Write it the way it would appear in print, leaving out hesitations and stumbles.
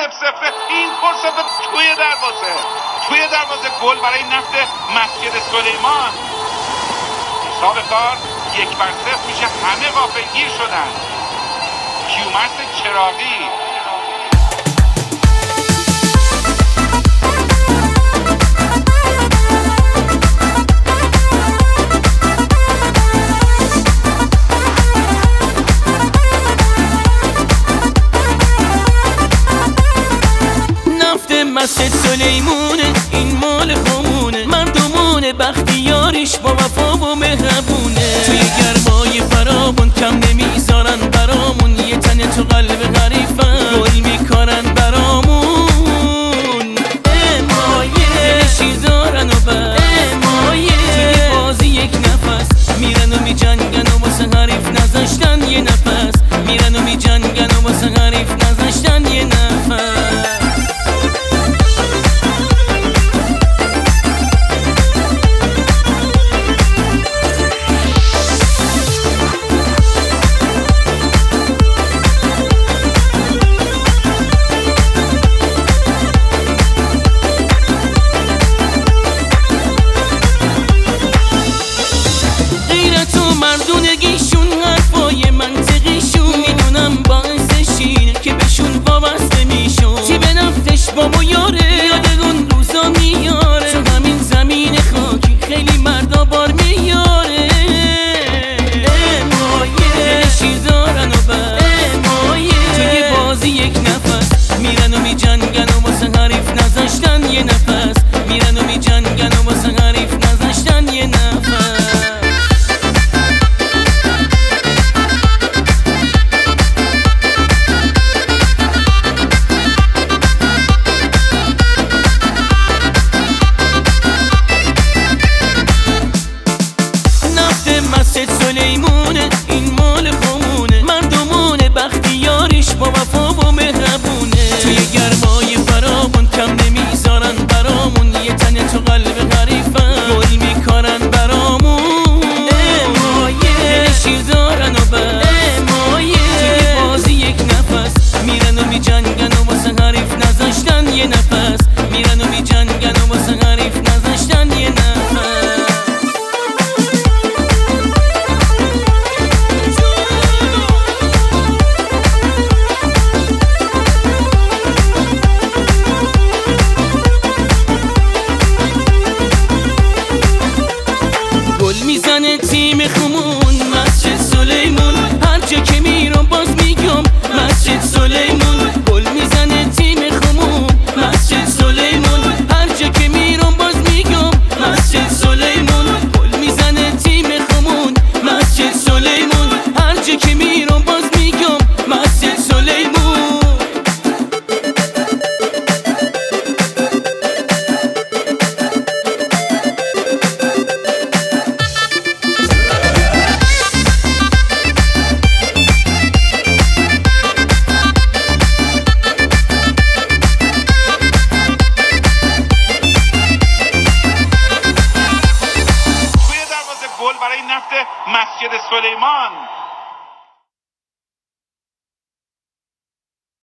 0-0. این فرصت توی دروازه گل برای نفت مسجد سلیمان. حساب کار 1-0 میشه. همه غافلگیر شدن. کیومرث چراغی مسجد سلیمونه، این مال خمونه، مردمونه، بختیاریش با وفا و مهربونه. توی گرمای فراون کم نمیذارن برامون، یه تنه تو قلب حریفن گل میکارن برامون. مایه شیر دارن و مایه توی بازی یک نفس میرن و میجنگن و واسه حریف نذاشتن یه نفس، میرن و میجنگن و واسه حریف نذاشتن یه نفس. مردونگیشون حرفای منطقیشون میدونم باعث شیر که بهشون وابسته میشون. تیم نفتش بابا یاره یاد اون روزا میاره، تو همین زمین خاکی خیلی مردا بار میاره. مایه شیر دارن و مایه توی بازی یک نفس میرن و میجنگن و واسه حریف نذاشتن یه نفس، میرن و میجنگن و واسه حریف نذاشتن یه نفس. مسجد سلیمونه، این مال خمونه، مردمونه، بختیاریش با وفا و مهربونه. توی گرمای فراون کم نمیذارن برامون، یه تنه تو قلب حریفن گل میکارن برامون. مایه شیر دارن و مایه توی بازی یک نفس میرن و میجنگن و واسه حریف نذاشتن یه نفس، میرن و میجنگن و واسه حریف نذاشتن یه نفس. میزنه تیم خمون مسجد سلیمون، هر جا که میرم باز میگم مسجد سلیمون. گل میزنه تیم خمون مسجد سلیمون، هر جا که میرم باز میگم مسجد سلیمون. گل میزنه تیم خمون مسجد سلیمون، هر جا که میرم باز میگم مسجد سلیمون. برای نفت مسجد سلیمان.